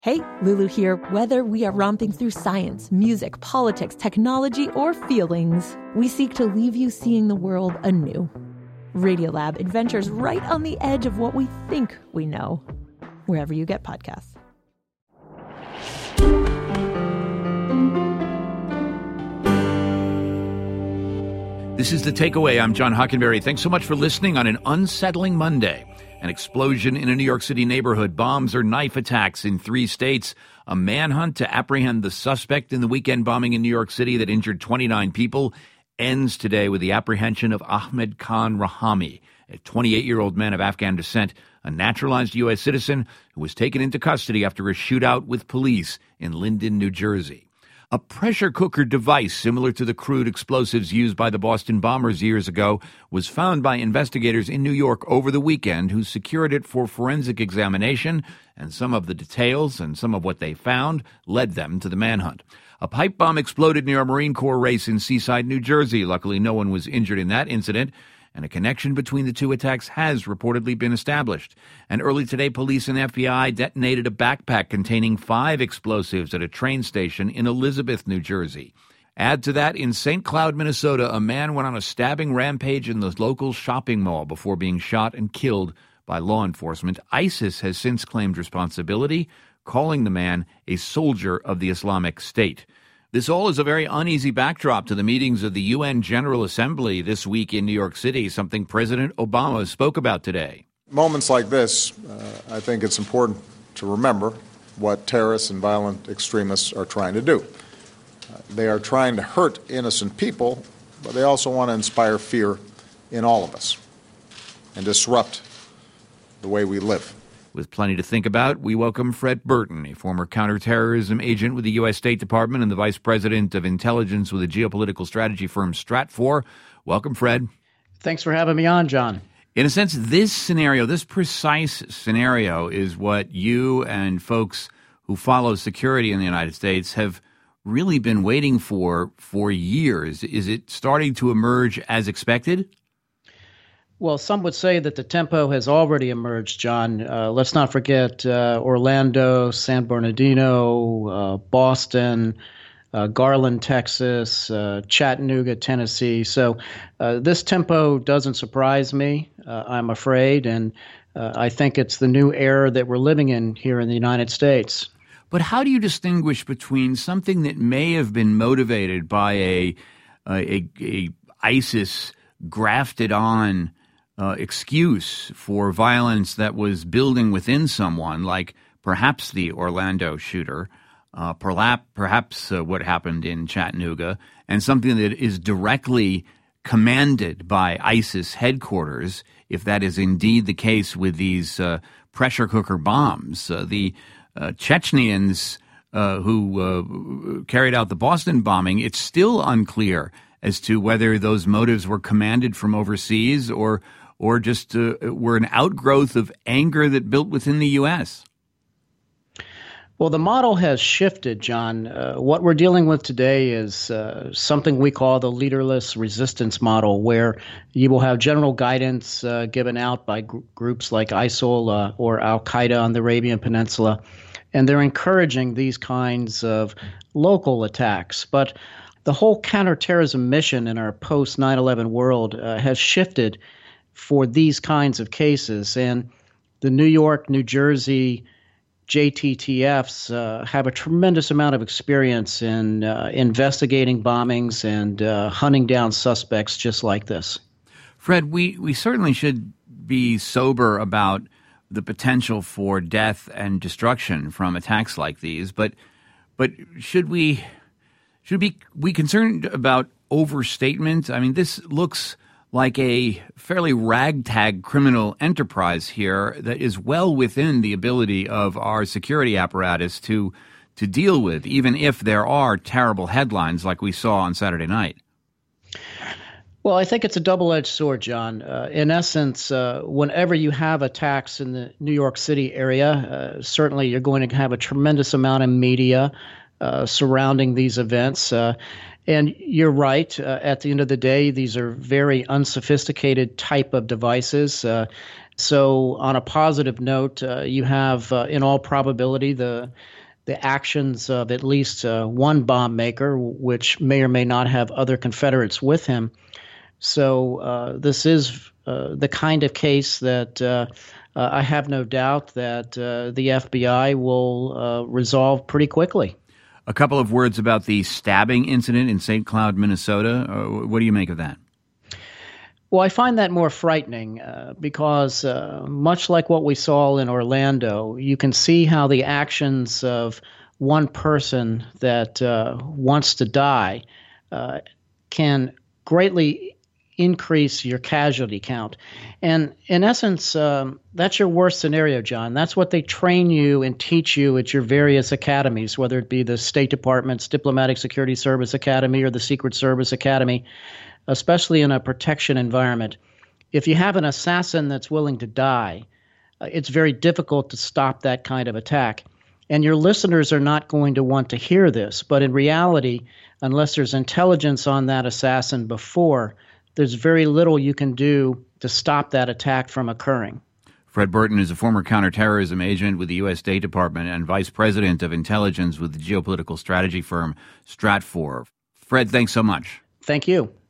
Hey, Lulu here. Whether we are romping through science, music, politics, technology, or feelings, we seek to leave you seeing the world anew. Radiolab adventures right on the edge of what we think we know, wherever you get podcasts. This is The Takeaway. I'm John Hockenberry. Thanks so much for listening on an unsettling Monday. An explosion in a New York City neighborhood, bombs or knife attacks in 3 states, a manhunt to apprehend the suspect in the weekend bombing in New York City that injured 29 people, ends today with the apprehension of Ahmed Khan Rahami, a 28-year-old man of Afghan descent, a naturalized U.S. citizen who was taken into custody after a shootout with police in Linden, New Jersey. A pressure cooker device similar to the crude explosives used by the Boston bombers years ago was found by investigators in New York over the weekend who secured it for forensic examination, and some of the details and some of what they found led them to the manhunt. A pipe bomb exploded near a Marine Corps base in Seaside, New Jersey. Luckily, no one was injured in that incident, and a connection between the two attacks has reportedly been established. And early today, police and FBI detonated a backpack containing 5 explosives at a train station in Elizabeth, New Jersey. Add to that, in St. Cloud, Minnesota, a man went on a stabbing rampage in the local shopping mall before being shot and killed by law enforcement. ISIS has since claimed responsibility, calling the man a soldier of the Islamic State. This all is a very uneasy backdrop to the meetings of the UN General Assembly this week in New York City, something President Obama spoke about today. Moments like this, I think it's important to remember what terrorists and violent extremists are trying to do. They are trying to hurt innocent people, but they also want to inspire fear in all of us and disrupt the way we live. With plenty to think about, we welcome Fred Burton, a former counterterrorism agent with the U.S. State Department and the vice president of intelligence with the geopolitical strategy firm Stratfor. Welcome, Fred. Thanks for having me on, John. In a sense, this scenario, this precise scenario, is what you and folks who follow security in the United States have really been waiting for years. Is it starting to emerge as expected? Well, some would say that the tempo has already emerged, John. Let's not forget Orlando, San Bernardino, Boston, Garland, Texas, Chattanooga, Tennessee. So this tempo doesn't surprise me, I'm afraid, and I think it's the new era that we're living in here in the United States. But how do you distinguish between something that may have been motivated by a ISIS grafted on excuse for violence that was building within someone, like perhaps the Orlando shooter, perhaps what happened in Chattanooga, and something that is directly commanded by ISIS headquarters, if that is indeed the case with these pressure cooker bombs. The Chechens who carried out the Boston bombing, it's still unclear as to whether those motives were commanded from overseas or just were an outgrowth of anger that built within the U.S.? Well, the model has shifted, John. What we're dealing with today is something we call the leaderless resistance model, where you will have general guidance given out by groups like ISIL or Al-Qaeda on the Arabian Peninsula, and they're encouraging these kinds of local attacks. But the whole counterterrorism mission in our post-9/11 world has shifted for these kinds of cases. And the New York, New Jersey JTTFs have a tremendous amount of experience in investigating bombings and hunting down suspects just like this. Fred, we certainly should be sober about the potential for death and destruction from attacks like these, but should we be concerned about overstatement? I mean, this looks like a fairly ragtag criminal enterprise here that is well within the ability of our security apparatus to deal with, even if there are terrible headlines like we saw on Saturday night. Well, I think it's a double-edged sword, John. In essence, whenever you have attacks in the New York City area, certainly you're going to have a tremendous amount of media surrounding these events. And you're right. At the end of the day, these are very unsophisticated type of devices. So on a positive note, you have, in all probability, the actions of at least one bomb maker, which may or may not have other Confederates with him. So this is the kind of case that I have no doubt that the FBI will resolve pretty quickly. A couple of words about the stabbing incident in St. Cloud, Minnesota. What do you make of that? Well, I find that more frightening because much like what we saw in Orlando, you can see how the actions of one person that wants to die can greatly increase your casualty count. And in essence, that's your worst scenario, John. That's what they train you and teach you at your various academies, whether it be the State Department's Diplomatic Security Service Academy or the Secret Service Academy, especially in a protection environment. If you have an assassin that's willing to die, it's very difficult to stop that kind of attack. And your listeners are not going to want to hear this. But in reality, unless there's intelligence on that assassin before, there's very little you can do to stop that attack from occurring. Fred Burton is a former counterterrorism agent with the U.S. State Department and vice president of intelligence with the geopolitical strategy firm Stratfor. Fred, thanks so much. Thank you.